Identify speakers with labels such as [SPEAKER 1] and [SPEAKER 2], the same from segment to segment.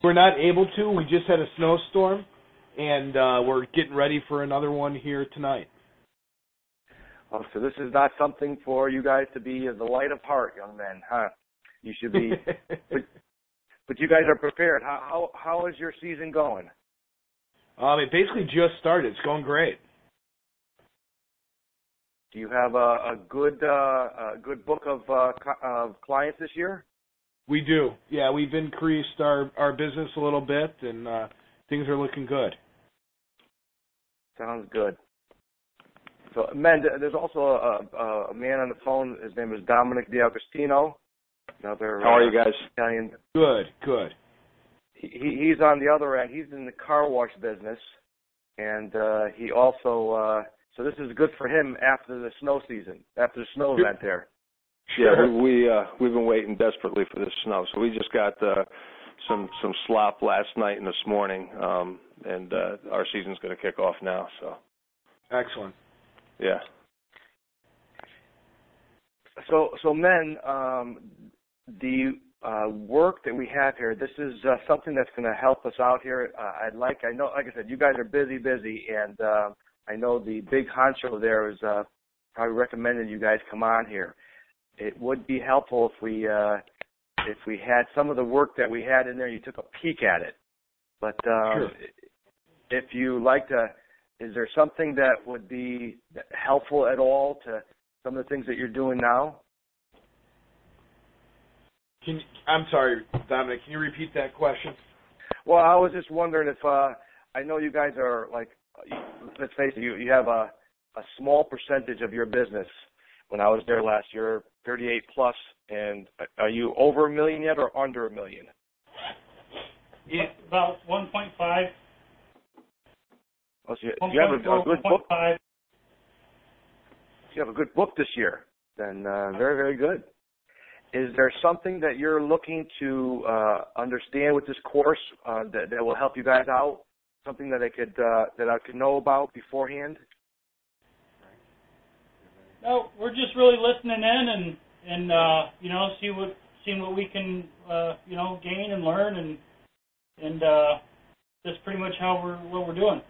[SPEAKER 1] we're not able to. We just had a snowstorm, and we're getting ready for another one here tonight.
[SPEAKER 2] Oh, so this is not something for you guys to be the light of heart, young men, huh? You should be. but you guys are prepared. How is your season going?
[SPEAKER 1] It basically just started. It's going great.
[SPEAKER 2] Do you have a good book of clients this year?
[SPEAKER 1] We do. Yeah, we've increased our business a little bit, and things are looking good.
[SPEAKER 2] Sounds good. So, men, there's also a man on the phone. His name is Dominic D'Agostino. Another,
[SPEAKER 3] how are you guys?
[SPEAKER 2] Italian.
[SPEAKER 1] Good.
[SPEAKER 2] He's on the other end. He's in the car wash business, and he also. So this is good for him after the snow season, after the snow event there.
[SPEAKER 3] Yeah, we've been waiting desperately for this snow. So we just got some slop last night and this morning, and our season's going to kick off now. So
[SPEAKER 1] excellent.
[SPEAKER 3] Yeah.
[SPEAKER 2] So men, the work that we have here, this is something that's going to help us out here. Like I said, you guys are busy, and I know the big honcho there is probably recommended you guys come on here. It would be helpful if we had some of the work that we had in there, you took a peek at it. But
[SPEAKER 1] sure.
[SPEAKER 2] If you like to, is there something that would be helpful at all to some of the things that you're doing now?
[SPEAKER 1] I'm sorry, Dominic, can you repeat that question?
[SPEAKER 2] Well, I was just wondering if, I know you guys are like, let's face it, you have a small percentage of your business. When I was there last year, 38 plus, and are you over $1 million yet or under $1 million?
[SPEAKER 4] Yeah, about 1.5.
[SPEAKER 2] Oh, so you have a good book.
[SPEAKER 4] 1.5.
[SPEAKER 2] You have a good book this year. Then very, very good. Is there something that you're looking to understand with this course that will help you guys out? Something that I could know about beforehand?
[SPEAKER 4] No, we're just really listening in and seeing what we can gain and learn and that's pretty much what we're doing.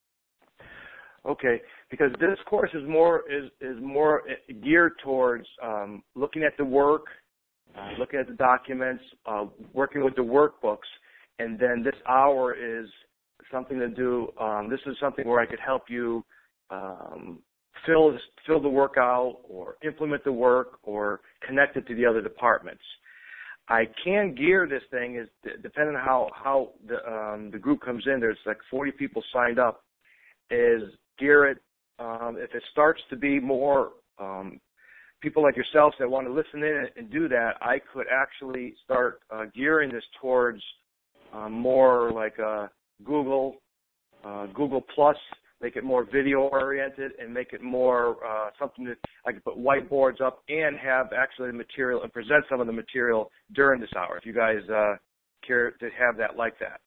[SPEAKER 2] Okay, because this course is more geared towards looking at the work, looking at the documents, working with the workbooks, and then this hour is something to do. This is something where I could help you fill the work out or implement the work or connect it to the other departments. I can gear this thing is depending on how the group comes in. There's like 40 people signed up. Is gear it if it starts to be more people like yourselves that want to listen in and do that. I could actually start gearing this towards more like Google Plus. Make it more video-oriented and make it more something that I could put whiteboards up and have actually the material and present some of the material during this hour, if you guys care to have that like that.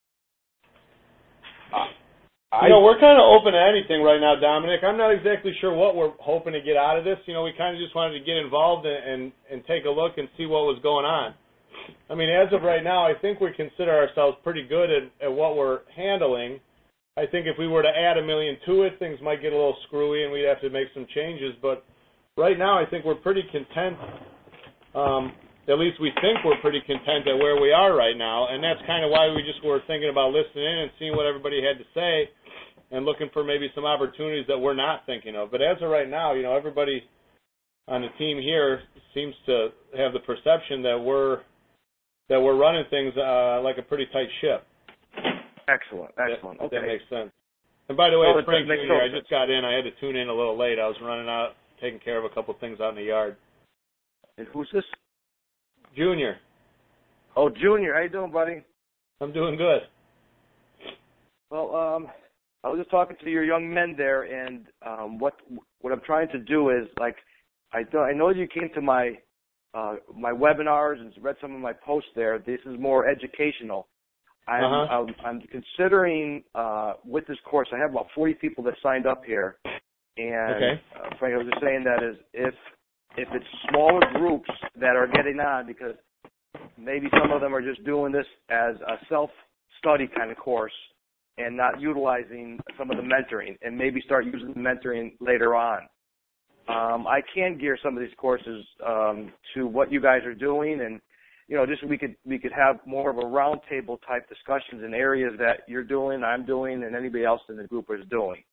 [SPEAKER 1] We're kind of open to anything right now, Dominic. I'm not exactly sure what we're hoping to get out of this. We kind of just wanted to get involved and take a look and see what was going on. I mean, as of right now, I think we consider ourselves pretty good at what we're handling. I think if we were to add $1 million to it, things might get a little screwy and we'd have to make some changes. But right now, I think we're pretty content. At least we think we're pretty content at where we are right now. And that's kind of why we just were thinking about listening in and seeing what everybody had to say and looking for maybe some opportunities that we're not thinking of. But as of right now, everybody on the team here seems to have the perception that we're running things like a pretty tight ship.
[SPEAKER 2] Excellent. Okay.
[SPEAKER 1] That makes sense. And by the way, it's Frank Jr. I just got in. I had to tune in a little late. I was running out, taking care of a couple things out in the yard.
[SPEAKER 2] And who's this?
[SPEAKER 1] Junior.
[SPEAKER 2] Oh, Junior. How you doing, buddy?
[SPEAKER 1] I'm doing good.
[SPEAKER 2] Well, I was just talking to your young men there, and what I'm trying to do is, like, I know you came to my webinars and read some of my posts there. This is more educational. I'm considering with this course. I have about 40 people that signed up here, and Frank, I was just saying that is if it's smaller groups that are getting on, because maybe some of them are just doing this as a self-study kind of course and not utilizing some of the mentoring, and maybe start using the mentoring later on. I can gear some of these courses to what you guys are doing, and just we could have more of a roundtable type discussions in areas that you're doing, I'm doing, and anybody else in the group is doing.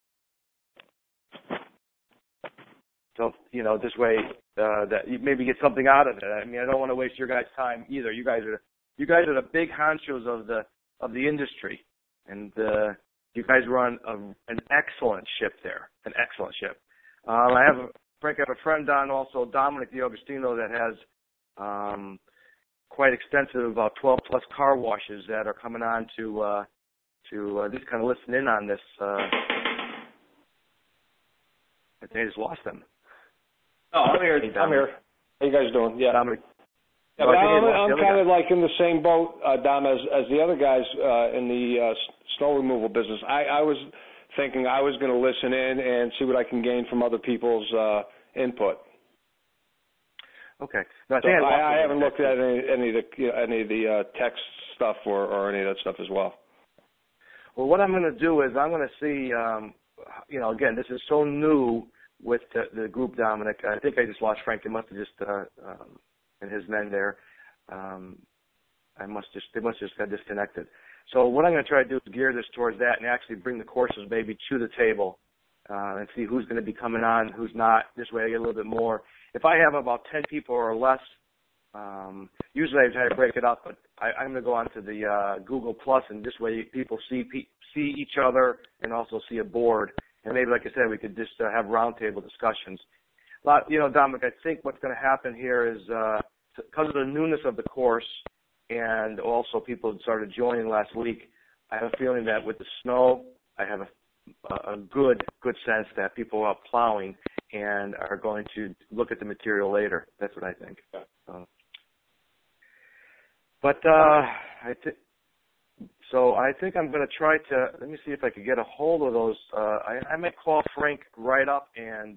[SPEAKER 2] So this way that you maybe get something out of it. I mean, I don't want to waste your guys' time either. You guys are the big honchos of the industry, and you guys run an excellent ship there, an excellent ship. I have a friend on also, Dominic D'Agostino, that has quite extensive, about 12 plus car washes that are coming on to just kind of listen in on this. I think I just lost them.
[SPEAKER 3] Oh, I'm here. I'm here. How you guys doing? Yeah.
[SPEAKER 2] Dominic.
[SPEAKER 3] Yeah, but I'm kind of like in the same boat, Dom, as the other guys in the snow removal business. I was thinking I was going to listen in and see what I can gain from other people's input.
[SPEAKER 2] Okay. No,
[SPEAKER 3] I haven't looked at any of the text stuff or any of that stuff as well.
[SPEAKER 2] Well, what I'm going to do is I'm going to see, again, this is so new with the group, Dominic. I think I just lost Frank. They must have just, and his men there, they must just got disconnected. So what I'm going to try to do is gear this towards that and actually bring the courses maybe to the table and see who's going to be coming on, who's not. This way I get a little bit more. If I have about 10 people or less, usually I try to break it up, but I'm going to go onto the Google Plus, and this way people see each other and also see a board. And maybe, like I said, we could just have roundtable discussions. Dominic, I think what's going to happen here is because of the newness of the course, and also people started joining last week, I have a feeling that with the snow, I have a good sense that people are plowing and are going to look at the material later. That's what I think. I think I'm going to try to, let me see if I could get a hold of those. I might call Frank right up and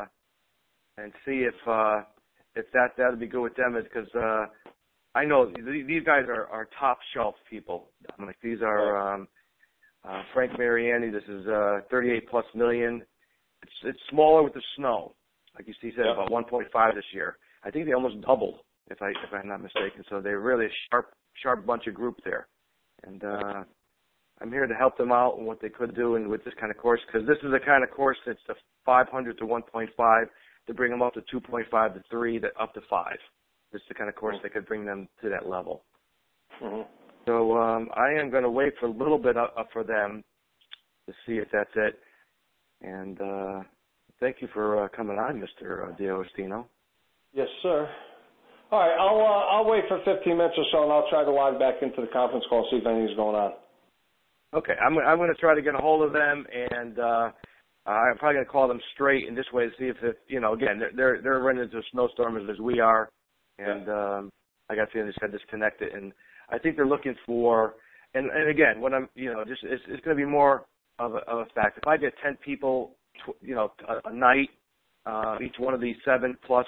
[SPEAKER 2] see if that would be good with them, because I know these guys are top shelf people. Like these are Frank Mariani. This is 38 plus million. It's smaller with the snow, like you see, said about 1.5 this year. I think they almost doubled, if I'm not mistaken. So they're really a sharp bunch of group there, and I'm here to help them out and what they could do and with this kind of course, because this is the kind of course that's the 500 to 1.5 to bring them up to 2.5 to 3 to up to 5. This is the kind of course that could bring them to that level. Mm-hmm. So I am going to wait for a little bit for them to see if that's it. And thank you for coming on, Mr. D'Agostino.
[SPEAKER 3] Yes, sir. All right, I'll wait for 15 minutes or so, and I'll try to log back into the conference call, see if anything's going on.
[SPEAKER 2] Okay, I'm going to try to get a hold of them, and I'm probably going to call them straight in this way to see if again, they're running into a snowstorm as we are, and I got the feeling they just got disconnected, and I think they're looking for, and again, what I'm, it's going to be more of a fact. If I get 10 people, a night, each one of these 7 plus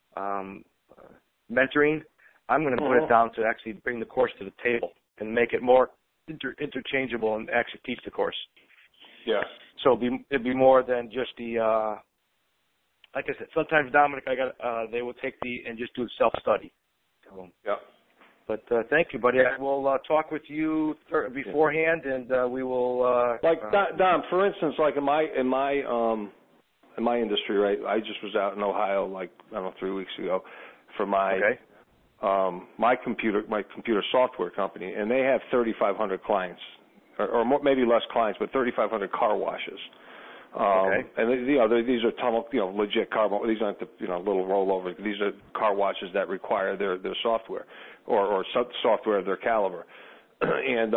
[SPEAKER 2] mentoring, I'm going to put it down to actually bring the course to the table and make it more interchangeable and actually teach the course.
[SPEAKER 3] Yeah.
[SPEAKER 2] So it'd be more than just the, like I said, sometimes Dominic, they will take and just do self-study. So,
[SPEAKER 3] yeah.
[SPEAKER 2] But thank you, buddy. I will talk with you beforehand, and we will.
[SPEAKER 3] Dom, for instance, like in my industry, right? I just was out in Ohio, 3 weeks ago, for my my computer software company, and they have 3,500 clients, or more, maybe less clients, but 3,500 car washes. And these are tunnel, legit car. These aren't the little rollovers. These are car washes that require their software or software of their caliber, and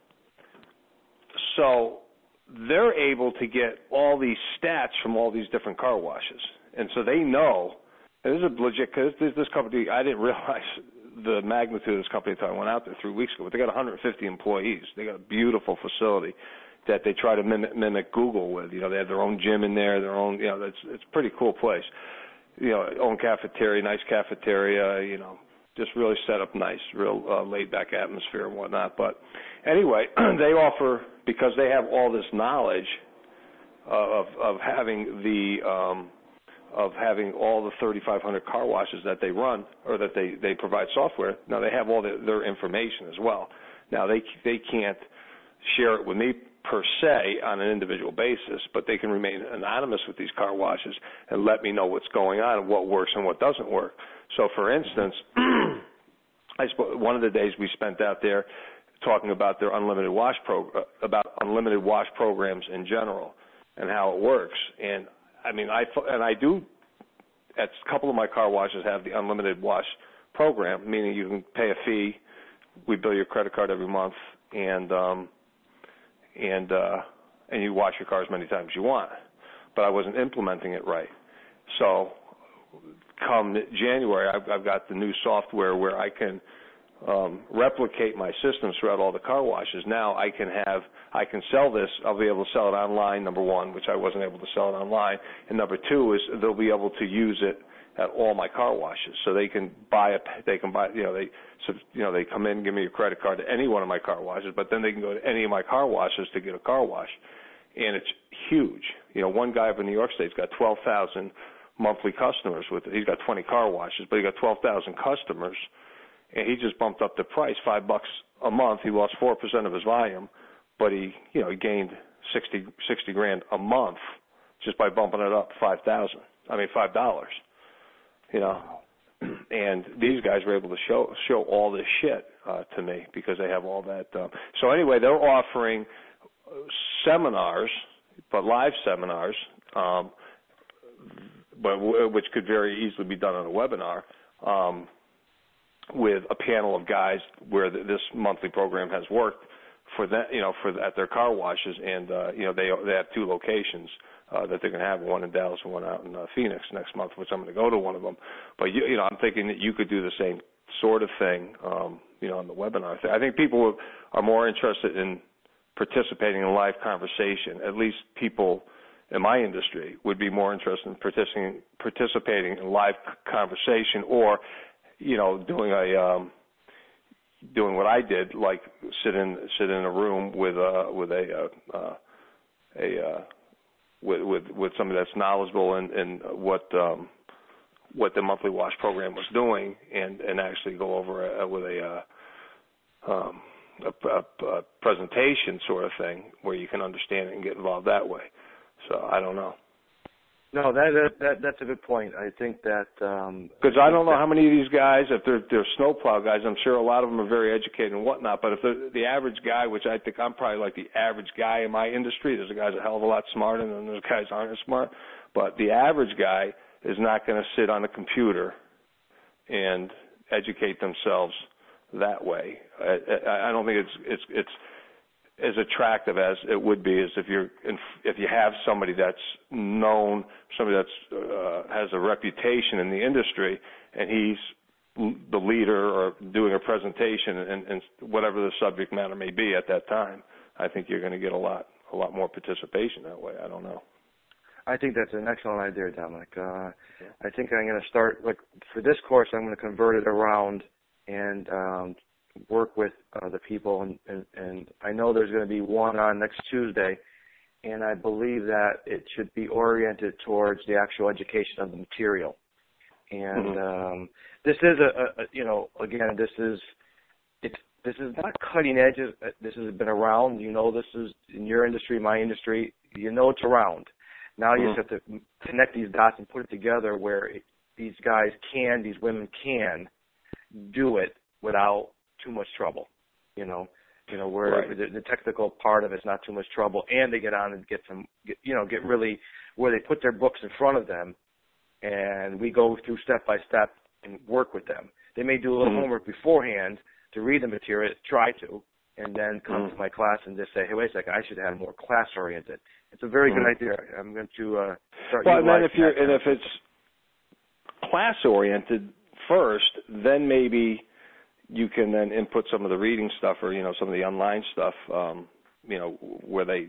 [SPEAKER 3] so they're able to get all these stats from all these different car washes, and so they know. This is legit, because this company, I didn't realize the magnitude of this company until I went out there 3 weeks ago, but they got 150 employees. They got a beautiful facility that they try to mimic Google with. They have their own gym in there, their own, it's a pretty cool place. Own cafeteria, nice cafeteria, just really set up nice, real laid back atmosphere and whatnot. But anyway, they offer, because they have all this knowledge of having all the 3,500 car washes that they run, or that they provide software. Now they have all their information as well. Now they can't share it with me per se on an individual basis, but they can remain anonymous with these car washes and let me know what's going on and what works and what doesn't work. So, for instance, one of the days we spent out there talking about their unlimited wash programs in general and how it works. And I mean, I do. At a couple of my car washes have the unlimited wash program, meaning you can pay a fee. We bill your credit card every month, and you wash your car as many times as you want. But I wasn't implementing it right. So come January, I've got the new software where I can replicate my systems throughout all the car washes. Now I can sell this. I'll be able to sell it online, number one, which I wasn't able to sell it online. And number two is they'll be able to use it at all my car washes. So they can buy, they come in and give me a credit card to any one of my car washes, but then they can go to any of my car washes to get a car wash. And it's huge. One guy up in New York State's got 12,000 monthly customers with it. He's got 20 car washes, but he got 12,000 customers, and he just bumped up the price $5 a month. He lost 4% of his volume, but he gained $60,000 a month just by bumping it up $5. And these guys were able to show all this shit to me because they have all that. So anyway, they're offering seminars, but live seminars, but which could very easily be done on a webinar, with a panel of guys where this monthly program has worked for that, at their car washes, and they have two locations that they're going to have, one in Dallas and one out in Phoenix next month, which I'm going to go to one of them. But I'm thinking that you could do the same sort of thing, on the webinar. I think people are more interested in participating in live conversation. At least people in my industry would be more interested in participating in live conversation, or doing what I did, like sit in a room with somebody that's knowledgeable in what the monthly wash program was doing, and actually go over with a presentation sort of thing where you can understand it and get involved that way. So I don't know.
[SPEAKER 2] No, that's a good point. I think that
[SPEAKER 3] because I don't know how many of these guys, if they're snowplow guys, I'm sure a lot of them are very educated and whatnot. But if they're the average guy, which I think I'm probably like the average guy in my industry, there's guys a hell of a lot smarter, and then there's guys aren't as smart. But the average guy is not going to sit on a computer and educate themselves that way. I don't think it's as attractive as it would be as if you have somebody that's known, somebody that's has a reputation in the industry, and he's the leader or doing a presentation and whatever the subject matter may be at that time. I think you're going to get a lot more participation that way. I don't know.
[SPEAKER 2] I think that's an excellent idea, Dominic. I think I'm going to start, for this course, I'm going to convert it around and work with the people, and I know there's going to be one on next Tuesday, and I believe that it should be oriented towards the actual education of the material. And this is again, this is not cutting edge. This has been around. This is in your industry, my industry. It's around. Now you just have to connect these dots and put it together where these women can do it without too much trouble, where
[SPEAKER 3] right.
[SPEAKER 2] the technical part of it's not too much trouble, and they get on and get really where they put their books in front of them, and we go through step by step and work with them. They may do a little homework beforehand to read the material, try to, and then come to my class and just say, hey, wait a second, I should have more class oriented. It's a very good idea. I'm going to start.
[SPEAKER 3] Well, and then if it's class oriented first, then maybe you can then input some of the reading stuff, or some of the online stuff, where they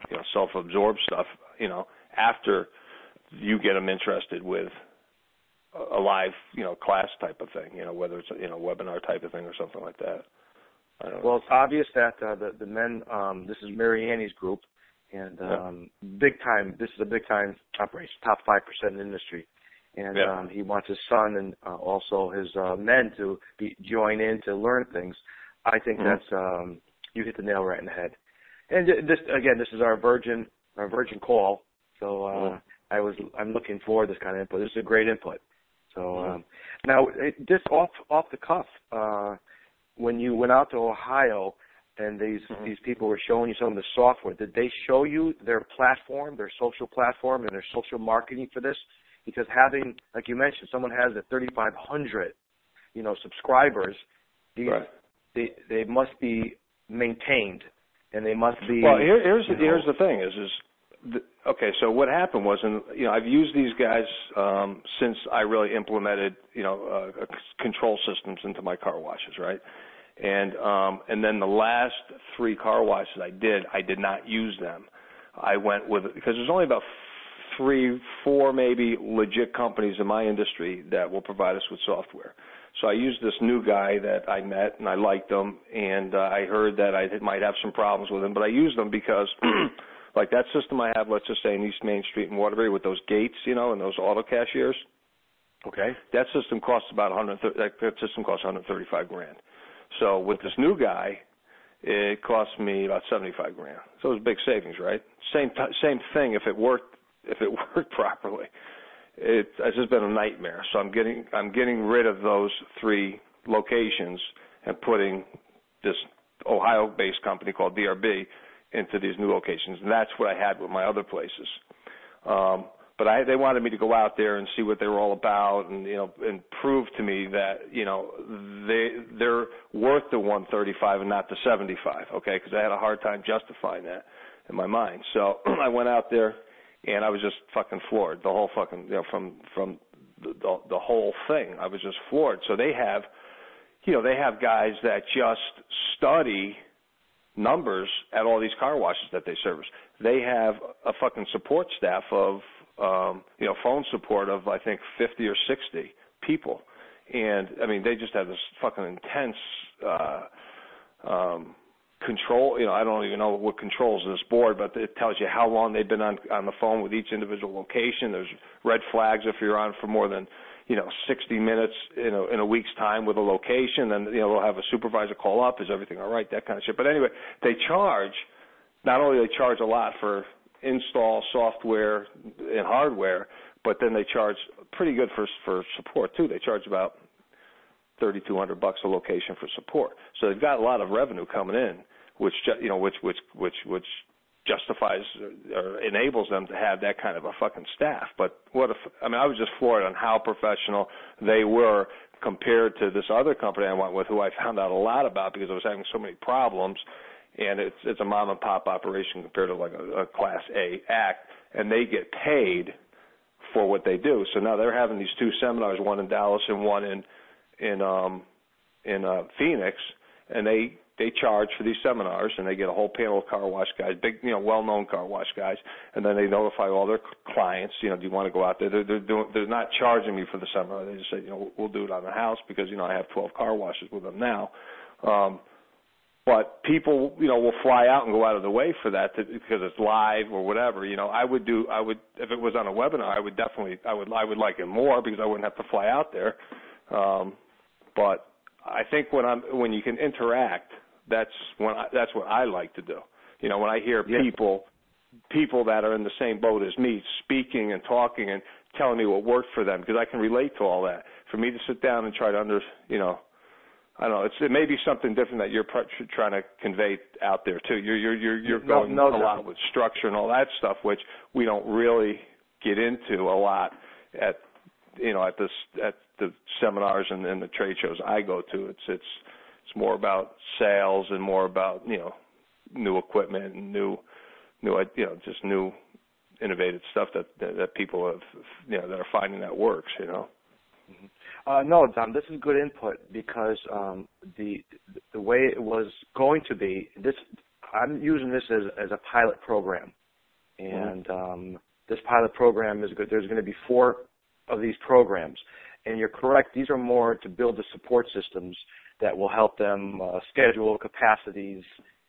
[SPEAKER 3] self-absorb stuff, after you get them interested with a live, class type of thing, whether it's a, webinar type of thing or something like that. I don't know.
[SPEAKER 2] Well, it's obvious that the men, this is Mary Annie's group, and big time. This is a big time operation, top 5% in the industry, and he wants his son and also his men to join in to learn things. I think that's you hit the nail right in the head. And this is our virgin call. So I'm looking forward to this kind of input. This is a great input. So now, just off the cuff, when you went out to Ohio and these people were showing you some of the software, did they show you their platform, their social platform, and their social marketing for this? Because having, like you mentioned, someone has 3,500, subscribers, they must be maintained, and they must be.
[SPEAKER 3] Well, here's the thing okay. So what happened was, I've used these guys since I really implemented, control systems into my car washes, right? And then the last 3 car washes I did not use them. I went with, because there's only about 3, 4 maybe legit companies in my industry that will provide us with software. So I used this new guy that I met, and I liked him, and I heard that I might have some problems with him, but I used them because, like that system I have, let's just say in East Main Street in Waterbury with those gates, and those auto cashiers.
[SPEAKER 2] Okay.
[SPEAKER 3] That system costs about $135 grand. So with this new guy, it cost me about $75 grand. So it was a big savings, right? Same thing if it worked properly. It's just been a nightmare. So I'm getting rid of those 3 locations and putting this Ohio-based company called DRB into these new locations, and that's what I had with my other places. But they wanted me to go out there and see what they were all about, and and prove to me that they're worth the 135 and not the 75. Okay, because I had a hard time justifying that in my mind. So I went out there, and I was just fucking floored. The whole fucking from the whole thing, I was just floored. So they have guys that just study numbers at all these car washes that they service. They have a fucking support staff of phone support of I think 50 or 60 people, and I mean they just have this fucking intense control. I don't even know what controls this board, but it tells you how long they've been on the phone with each individual location. There's red flags if you're on for more than 60 minutes in a week's time with a location. Then they'll have a supervisor call up. Is everything all right? That kind of shit. But anyway, they charge. Not only they charge a lot for install software and hardware, but then they charge pretty good for support too. They charge about $3,200 a location for support. So they've got a lot of revenue coming in, which justifies or enables them to have that kind of a fucking staff. But I was just floored on how professional they were compared to this other company I went with, who I found out a lot about because I was having so many problems. And it's a mom and pop operation compared to like a Class A act, and they get paid for what they do. So now they're having these 2 seminars, one in Dallas and one in Phoenix, and they charge for these seminars, and they get a whole panel of car wash guys, big, well-known car wash guys, and then they notify all their clients, do you want to go out there? They're not charging me for the seminar. They just say, we'll do it on the house because, I have 12 car washes with them now. But people, will fly out and go out of the way for that because it's live or whatever. I would if it was on a webinar, I would like it more because I wouldn't have to fly out there. But I think when you can interact, that's what I like to do. When I hear people that are in the same boat as me speaking and talking and telling me what worked for them, because I can relate to all that. For me to sit down and try to I don't know. It may be something different that you're trying to convey out there too. You're going a lot with structure and all that stuff, which we don't really get into a lot at the seminars and the trade shows I go to. It's more about sales and more about new equipment and new just new innovative stuff that people have that are finding that works.
[SPEAKER 2] Mm-hmm. No, Tom, this is good input because the way it was going to be, I'm using this as a pilot program, and this pilot program is good. There's going to be 4 of these programs. And you're correct, these are more to build the support systems that will help them schedule capacities,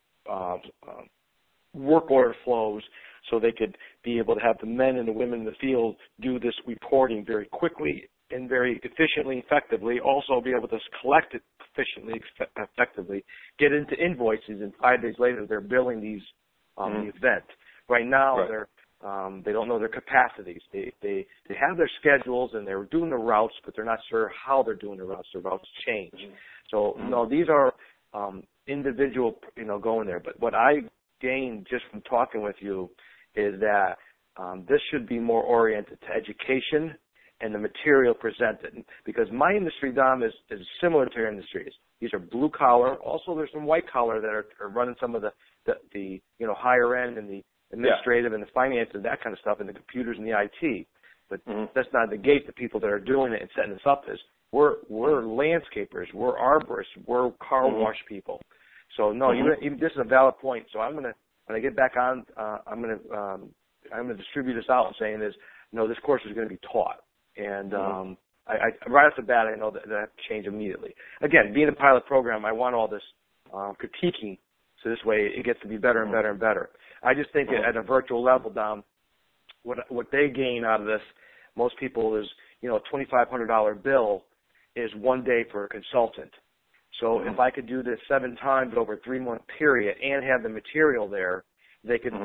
[SPEAKER 2] work order flows, so they could be able to have the men and the women in the field do this reporting very quickly and very efficiently, effectively, also be able to collect it efficiently, effectively, get into invoices, and 5 days later they're billing these the event. Right now, they don't know their capacities. They have their schedules and they're doing the routes, but they're not sure how they're doing the routes. The routes change. So, no, these are individual, going there. But what I gained just from talking with you is that this should be more oriented to education and the material presented. Because my industry, Dom, is similar to your industries. These are blue collar. Also, there's some white collar that are running some of the higher end and the administrative and the finance and that kind of stuff, and the computers and the IT. But that's not negate the people that are doing it and setting this up. We're landscapers, we're arborists, we're car wash people. So no, this is a valid point. So when I get back on, I'm gonna distribute this out and saying this course is going to be taught. And I right off the bat, I know that I have to change immediately. Again, being a pilot program, I want all this critiquing, so this way it gets to be better and better and better. I just think at a virtual level, Dom, what they gain out of this, most people is, a $2,500 bill is 1 day for a consultant. So if I could do this 7 times over a 3-month period and have the material there, they could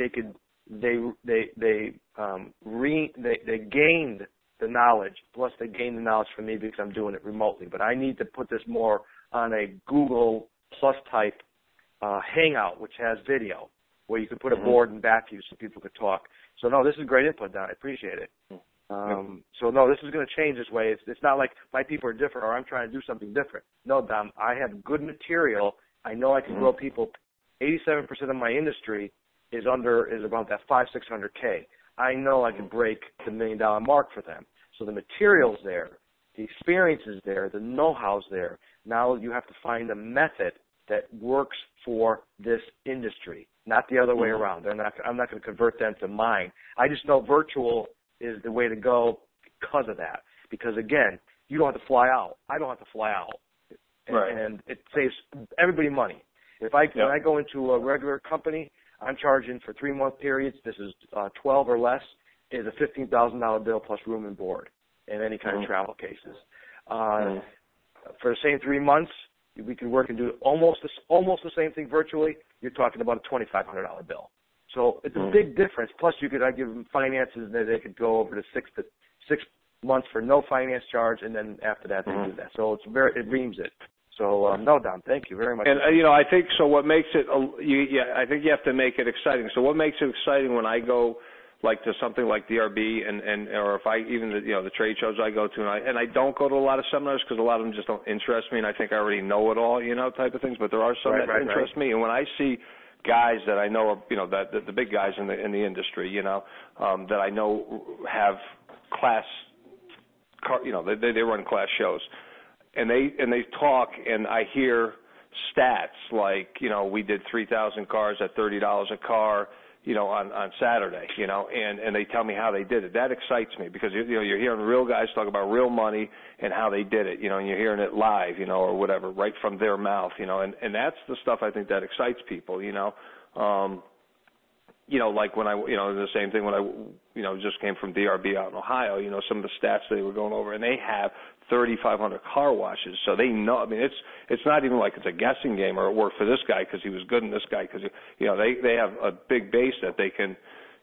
[SPEAKER 2] they gained the knowledge, plus they gained the knowledge from me because I'm doing it remotely. But I need to put this more on a Google Plus type hangout, which has video, where you could put a board in back of you so people could talk. So, no, this is great input, Don. I appreciate it. So, no, this is going to change this way. It's not like my people are different or I'm trying to do something different. No, Don, I have good material. I know I can grow people. 87% of my industry is about that $500-600K. I know I can break the $1 million mark for them. So the material's there, the experience is there, the know-how's there. Now you have to find a method that works for this industry, not the other way around. I'm not going to convert them to mine. I just know virtual is the way to go because of that. Because, again, you don't have to fly out. I don't have to fly out. And it saves everybody money. When I go into a regular company, I'm charging for 3-month periods. This is 12 or less is a $15,000 bill plus room and board and any kind of travel cases. For the same 3 months, we can work and do almost the same thing virtually. You're talking about a $2,500 bill. So it's a big difference. Plus, I give them finances that they could go over to 6 months for no finance charge, and then after that they do that. So it reams it. So no, Don, thank you very much.
[SPEAKER 3] And I think so. What makes it? I think you have to make it exciting. So what makes it exciting when I go like to something like DRB or if I even the trade shows I go to and I don't go to a lot of seminars because a lot of them just don't interest me and I think I already know it all type of things. But there are some that interest me, and when I see guys that I know are that the big guys in the industry that I know have class they run class shows. And they talk, and I hear stats like, we did 3,000 cars at $30 a car, on Saturday, and they tell me how they did it. That excites me because, you're hearing real guys talk about real money and how they did it, and you're hearing it live, or whatever, right from their mouth, and that's the stuff I think that excites people, like when the same thing when I, just came from DRB out in Ohio, some of the stats they were going over, and they have 3,500 car washes, so they know. I mean, it's not even like it's a guessing game or it worked for this guy because he was good and this guy because they have a big base that they can,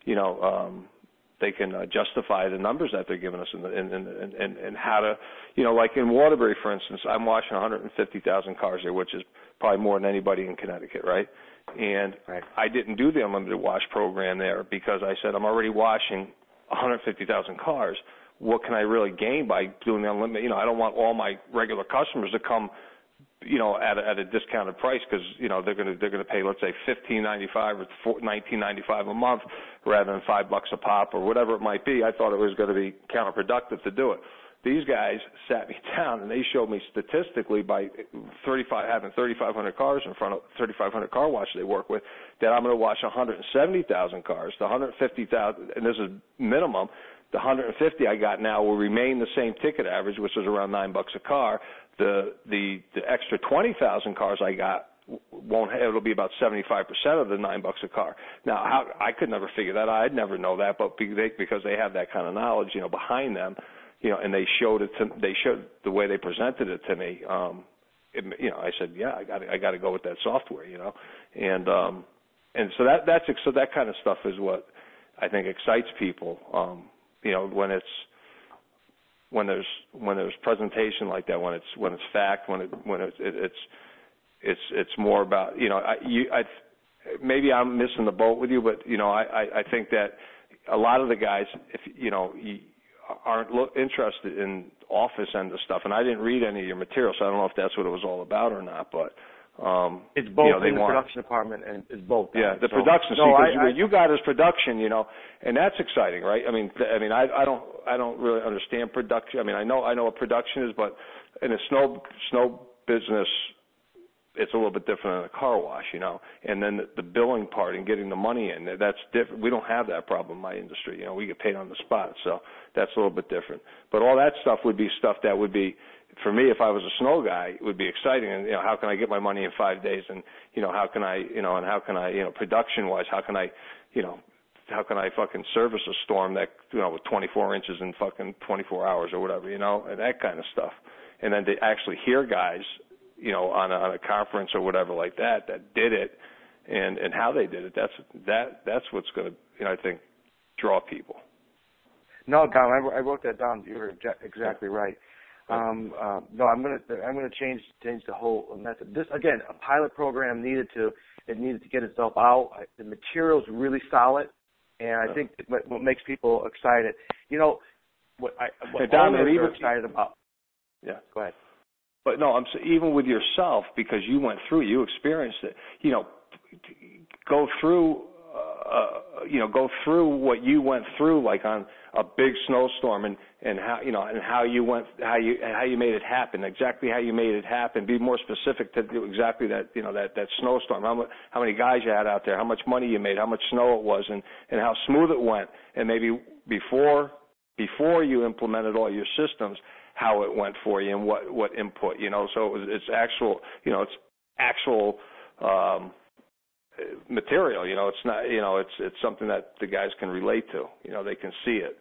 [SPEAKER 3] justify the numbers that they're giving us and how to, like in Waterbury, for instance, I'm washing 150,000 cars there, which is probably more than anybody in Connecticut, right? And I didn't do the unlimited wash program there because I said I'm already washing 150,000 cars. What can I really gain by doing the unlimited? I don't want all my regular customers to come, at a discounted price because they're going to pay, let's say, $15.95 or $19.95 a month rather than $5 a pop or whatever it might be. I thought it was going to be counterproductive to do it. These guys sat me down and they showed me statistically by having 3,500 cars in front of 3,500 car washes they work with that I'm going to wash 170,000 cars to 150,000, and this is minimum, the 150 I got now will remain the same ticket average, which is around $9 a car. The extra 20,000 cars I got won't have, it'll be about 75% of the $9 a car. Now, I could never figure that out. I'd never know that, but because they have that kind of knowledge, behind them, and they showed the way they presented it to me. I said, yeah, I got to go with that software, and so that kind of stuff is what I think excites people. When there's presentation like that, when it's fact, when it's more about, maybe I'm missing the boat with you, but I think that a lot of the guys, aren't interested in office end of stuff, and I didn't read any of your material, so I don't know if that's what it was all about or not, but
[SPEAKER 2] it's both in the production department, and it's both.
[SPEAKER 3] Yeah, the production. What you got is production, and that's exciting, right? I don't really understand production. I know what production is, but in a snow business, it's a little bit different than a car wash, And then the billing part and getting the money in, that's different. We don't have that problem in my industry. We get paid on the spot, so that's a little bit different. But all that stuff would be stuff that would be, for me, if I was a snow guy, it would be exciting. And how can I get my money in 5 days? And how can I, production-wise, how can I fucking service a storm that with 24 inches in fucking 24 hours or whatever, and that kind of stuff. And then to actually hear guys, on a conference or whatever like that did it, and how they did it. That's what's going to, I think, draw people.
[SPEAKER 2] No, Dom, I wrote that down. You were exactly right. No, I'm gonna change the whole method. This, again, a pilot program needed to get itself out. The material's really solid, and I think what makes people excited. What I'm excited about.
[SPEAKER 3] Yeah.
[SPEAKER 2] Go ahead.
[SPEAKER 3] But no, even with yourself, because you went through, you experienced it. Go through what you went through, like on a big snowstorm, and how you made it happen, exactly how you made it happen. Be more specific to do exactly that, that snowstorm. How many guys you had out there, how much money you made, how much snow it was, and how smooth it went, and maybe before you implemented all your systems, how it went for you and what input, so it's actual material, it's not, it's something that the guys can relate to, they can see it,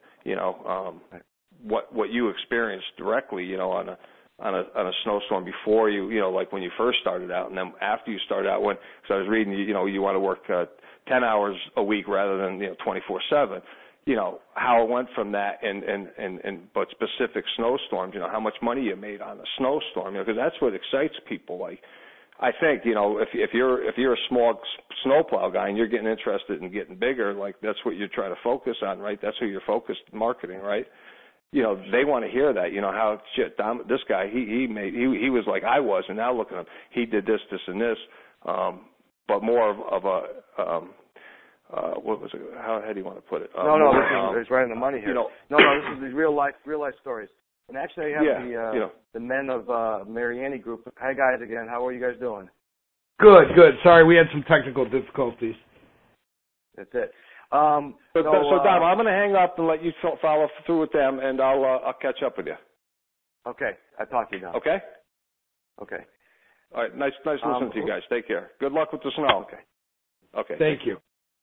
[SPEAKER 3] what you experienced directly, on a snowstorm before you, like when you first started out, and then after you started out, because I was reading, you want to work 10 hours a week rather than 24/7. How it went from that but specific snowstorms, how much money you made on a snowstorm, because that's what excites people. Like, I think, if you're a small snowplow guy and you're getting interested in getting bigger, like that's what you're trying to focus on, right? That's who you're focused marketing, right? They want to hear that, how shit, this guy, he was like I was, and now look at him, he did this, and this, but more of a, what was it? How do you want to put it?
[SPEAKER 2] It's right on the money here. This is these real life stories. And actually, I have the men of Mariani Group. Hi guys, again. How are you guys doing?
[SPEAKER 5] Good. Sorry, we had some technical difficulties.
[SPEAKER 2] That's it.
[SPEAKER 3] So Dom, I'm going to hang up and let you follow through with them, and I'll catch up with you.
[SPEAKER 2] Okay, I'll talk to you now.
[SPEAKER 3] Okay.
[SPEAKER 2] Okay.
[SPEAKER 3] All right. Nice listening to you guys. Take care. Good luck with the snow. Okay.
[SPEAKER 5] Thank you.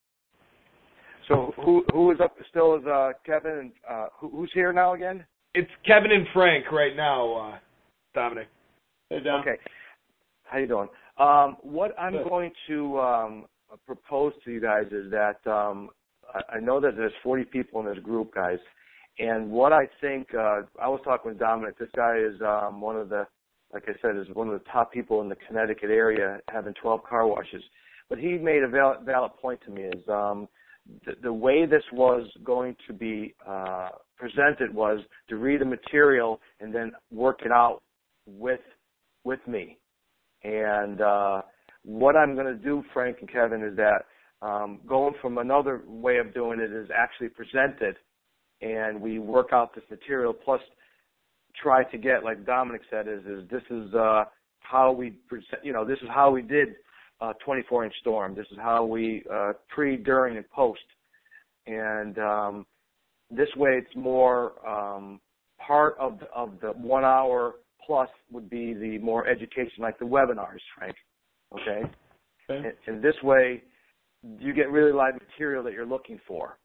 [SPEAKER 2] So who is up still is Kevin, and who's here now again?
[SPEAKER 5] It's Kevin and Frank right now, Dominic.
[SPEAKER 1] Hey, Dom.
[SPEAKER 2] Okay. How you doing? What I'm going to propose to you guys is that I know that there's 40 people in this group, guys, and what I think, I was talking with Dominic. This guy is one of the, like I said, is one of the top people in the Connecticut area, having 12 car washes. But he made a valid point to me is the way this was going to be presented was to read the material and then work it out with me. And what I'm going to do, Frank and Kevin, is that going from another way of doing it is actually present it, and we work out this material, plus try to get, like Dominic said, this is how we present, this is how we did 24-inch storm. This is how we pre, during, and post. And This way it's more part of the 1 hour plus would be the more education, like the webinars, Frank. Okay? And this way you get really live material that you're looking for.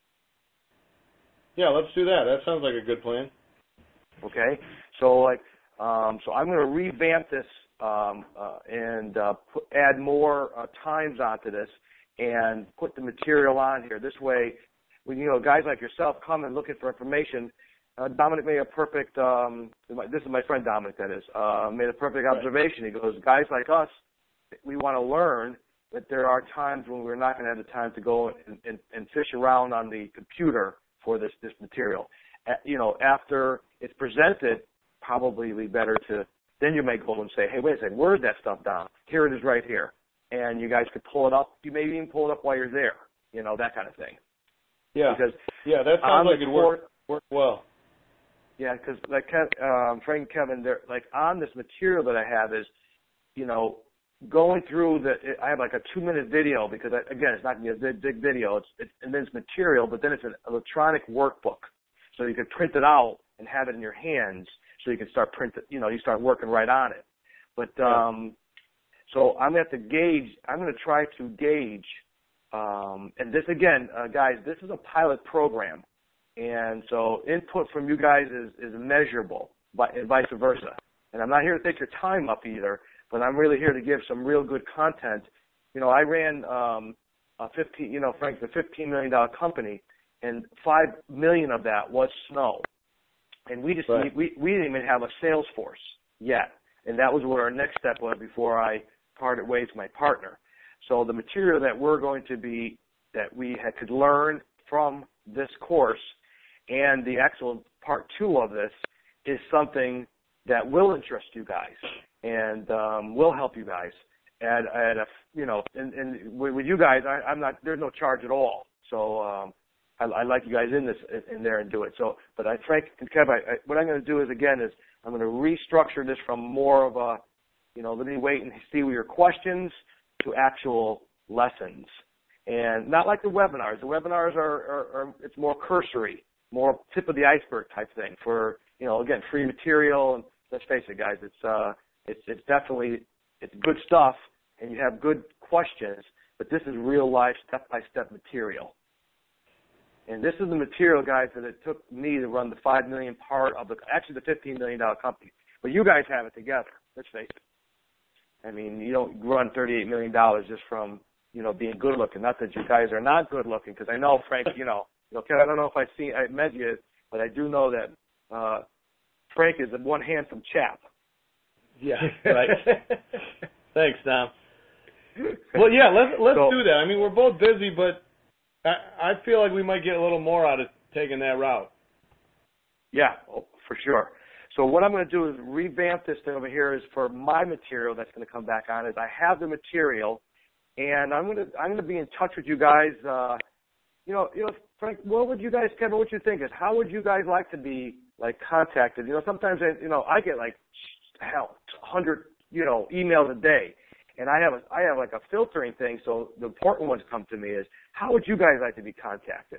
[SPEAKER 1] Yeah, let's do that. That sounds like a good plan.
[SPEAKER 2] Okay? So so I'm going to revamp this and add more times onto this and put the material on here. This way, when guys like yourself come and looking for information, Dominic made a perfect. This is my friend Dominic. That is made a perfect observation. He goes, guys like us, we want to learn, but there are times when we're not going to have the time to go and fish around on the computer for this material. After it's presented, probably be better to. Then you may go and say, hey, wait a second, where's that stuff down? Here it is right here. And you guys could pull it up. You maybe even pull it up while you're there, that kind of thing.
[SPEAKER 1] Yeah.
[SPEAKER 2] Because
[SPEAKER 1] that sounds like it worked well.
[SPEAKER 2] Yeah, because like Frank and Kevin, they're like on this material that I have is, going through I have like a 2-minute video because again, it's not going to be a big video. And then it's material, but then it's an electronic workbook. So you can print it out and have it in your hands so you can start you start working right on it. But, so I'm going to try to gauge, and this again, guys, this is a pilot program. And so input from you guys is measurable, and vice versa. And I'm not here to take your time up either, but I'm really here to give some real good content. I ran Frank's a $15 million company, and $5 million of that was snow. And we just we didn't even have a sales force yet. And that was what our next step was before I parted ways with my partner. So the material that that we could learn from this course and the actual part 2 of this is something that will interest you guys and will help you guys. And with you guys, there's no charge at all. So I like you guys in there and do it. So, but Frank and Kev, what I'm going to do is I'm going to restructure this from more of a, let me wait and see your questions to actual lessons, and not like the webinars. The webinars are it's more cursory, more tip of the iceberg type thing for again free material. And let's face it, guys, it's definitely good stuff, and you have good questions, but this is real life step by step material. And this is the material, guys, that it took me to run the $5 million part of the $15 million company. But you guys have it together. Let's face it. I mean, you don't run $38 million just from, being good looking. Not that you guys are not good looking, because I know, Frank, I don't know if I met you, but I do know that Frank is one handsome chap.
[SPEAKER 1] Yeah, right. Thanks, Tom. Well, yeah, let's do that. I mean, we're both busy, but I feel like we might get a little more out of taking that route.
[SPEAKER 2] Yeah, for sure. So what I'm going to do is revamp this thing over here is for my material that's going to come back on is I have the material, and I'm going to be in touch with you guys. Frank, what would you guys, Kevin, what you think is how would you guys like to be contacted? Sometimes I get 100 emails a day. And I have like a filtering thing, so the important ones come to me is, how would you guys like to be contacted?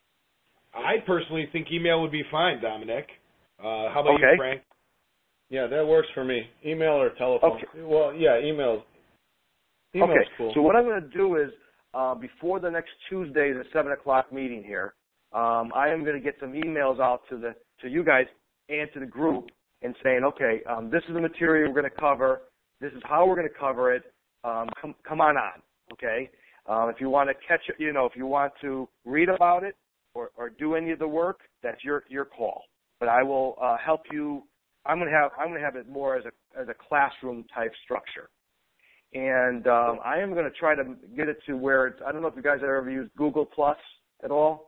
[SPEAKER 5] I personally think email would be fine, Dominic. How about you, Frank?
[SPEAKER 1] Yeah, that works for me. Email or telephone. Okay. Well, yeah, email. Email's cool.
[SPEAKER 2] So what I'm going to do is, before the next Tuesday, the 7 o'clock meeting here, I am going to get some emails out to you guys and to the group and saying, okay, this is the material we're going to cover. This is how we're going to cover it. Come on, okay? If you want to catch it, if you want to read about it or do any of the work, that's your call. But I will help you. I'm going to have it more as a classroom type structure, and I am going to try to get it to where it's. I don't know if you guys have ever used Google Plus at all.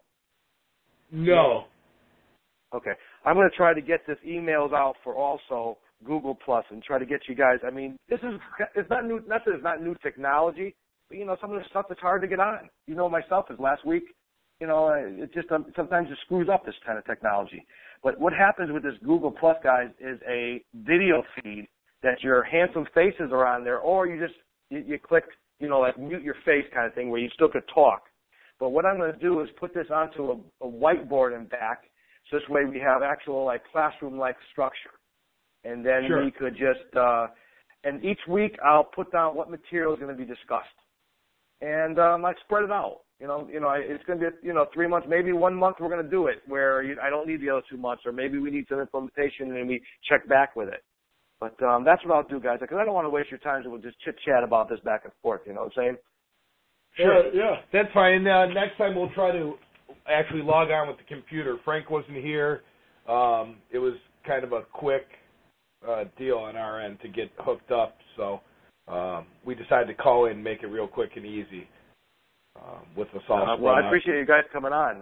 [SPEAKER 5] No.
[SPEAKER 2] Okay, I'm going to try to get this emails out for also Google Plus and try to get you guys. I mean, it's not new. Not that it's not new technology, but some of the stuff that's hard to get on. Myself is last week. It just sometimes it screws up this kind of technology. But what happens with this Google Plus, guys, is a video feed that your handsome faces are on there, or you just you click, like mute your face kind of thing where you still could talk. But what I'm going to do is put this onto a whiteboard in back, so this way we have actual like classroom-like structure. And then we could just, and each week I'll put down what material is going to be discussed. And I spread it out. It's going to be, 3 months, maybe 1 month we're going to do it where I don't need the other 2 months, or maybe we need some implementation and we check back with it. But that's what I'll do, guys, because I don't want to waste your time, so we'll just chit-chat about this back and forth, you know what I'm saying?
[SPEAKER 5] Sure, yeah. That's fine. Next time we'll try to actually log on with the computer. Frank wasn't here. It was kind of a quick deal on our end to get hooked up, so we decided to call in and make it real quick and easy with us all.
[SPEAKER 2] Well, I appreciate you guys coming on.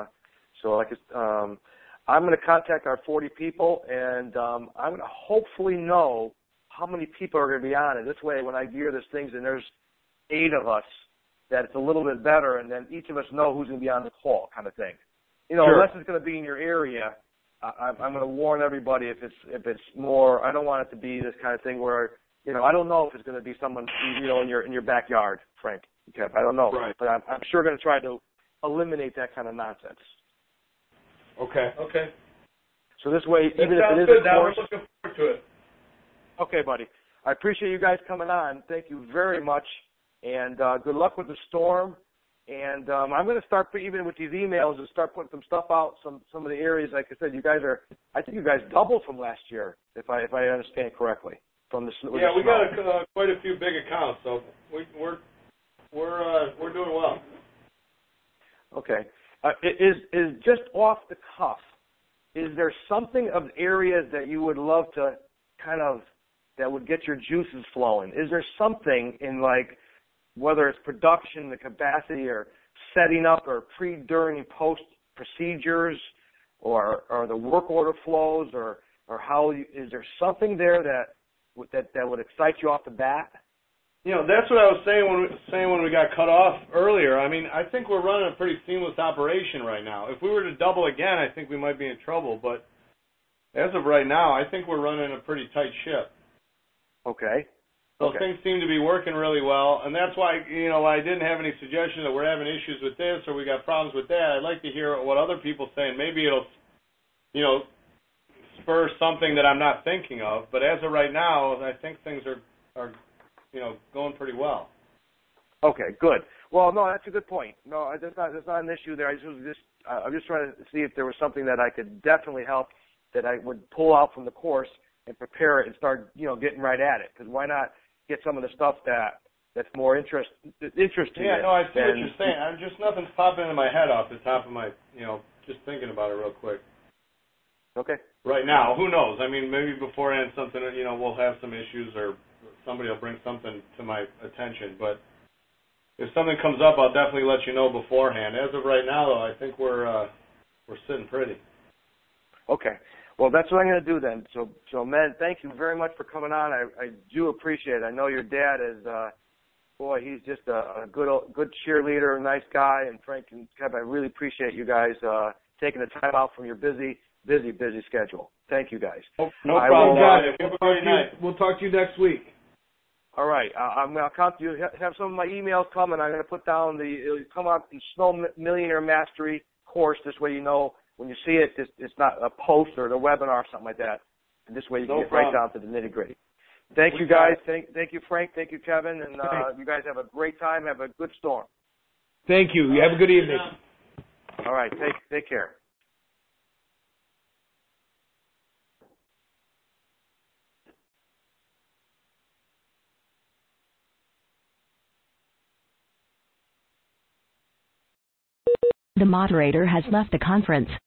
[SPEAKER 2] I'm going to contact our 40 people, and I'm going to hopefully know how many people are going to be on it. This way, when I gear this things and there's 8 of us, that it's a little bit better, and then each of us know who's going to be on the call, kind of thing. Unless it's going to be in your area, I'm going to warn everybody if it's more. I don't want it to be this kind of thing where I don't know if it's going to be someone in your backyard, Frank. Okay, I don't know,
[SPEAKER 5] right.
[SPEAKER 2] But I'm sure going to try to eliminate that kind of nonsense.
[SPEAKER 5] Okay.
[SPEAKER 2] So this way, even if it is
[SPEAKER 1] good.
[SPEAKER 2] a course,
[SPEAKER 1] We're looking forward to it.
[SPEAKER 2] Okay, buddy. I appreciate you guys coming on. Thank you very much, and good luck with the storm. And I'm going to start, even with these emails, and start putting some stuff out, some of the areas. Like I said, I think you guys doubled from last year, if I understand correctly. From the
[SPEAKER 1] we got quite a few big accounts, so we're doing well.
[SPEAKER 2] Okay. Is just off the cuff, is there something of areas that you would love to kind of, that would get your juices flowing? Is there something in, like, whether it's production, the capacity, or setting up, or pre, during, and post procedures, or the work order flows, or how, is there something there that would excite you off the bat?
[SPEAKER 1] That's what I was saying when we got cut off earlier. I mean, I think we're running a pretty seamless operation right now. If we were to double again, I think we might be in trouble. But as of right now, I think we're running a pretty tight ship.
[SPEAKER 2] Okay.
[SPEAKER 1] So things seem to be working really well, and that's why, I didn't have any suggestion that we're having issues with this or we got problems with that. I'd like to hear what other people say, and maybe it'll, spur something that I'm not thinking of. But as of right now, I think things are going pretty well.
[SPEAKER 2] Okay, good. Well, no, that's a good point. No, that's not an issue there. I'm just trying to see if there was something that I could definitely help, that I would pull out from the course and prepare it and start, getting right at it. Because why not get some of the stuff that's more interesting?
[SPEAKER 1] Yeah, no, I see what you're saying. Nothing's popping into my head off the top of my, just thinking about it real quick.
[SPEAKER 2] Okay.
[SPEAKER 1] Right now, who knows? I mean, maybe beforehand something, we'll have some issues or somebody will bring something to my attention. But if something comes up, I'll definitely let you know beforehand. As of right now, though, I think we're sitting pretty.
[SPEAKER 2] Okay. Well, that's what I'm going to do then. So, men, thank you very much for coming on. I do appreciate it. I know your dad is, he's just a good cheerleader, nice guy. And Frank and Kev, I really appreciate you guys taking the time out from your busy schedule. Thank you, guys.
[SPEAKER 1] No problem, guys.
[SPEAKER 5] We'll talk to you next week.
[SPEAKER 2] All right. I'm going to count you. Have some of my emails come, and I'm going to put down it'll come out the Snow Millionaire Mastery course. This way, when you see it, it's not a post or a webinar or something like that. And this way, you can get right down to the nitty gritty. Thank you, guys. Thank you, Frank. Thank you, Kevin. And you guys have a great time. Have a good storm.
[SPEAKER 5] Thank you. You have a good evening.
[SPEAKER 2] All right. Take care.
[SPEAKER 6] The moderator has left the conference.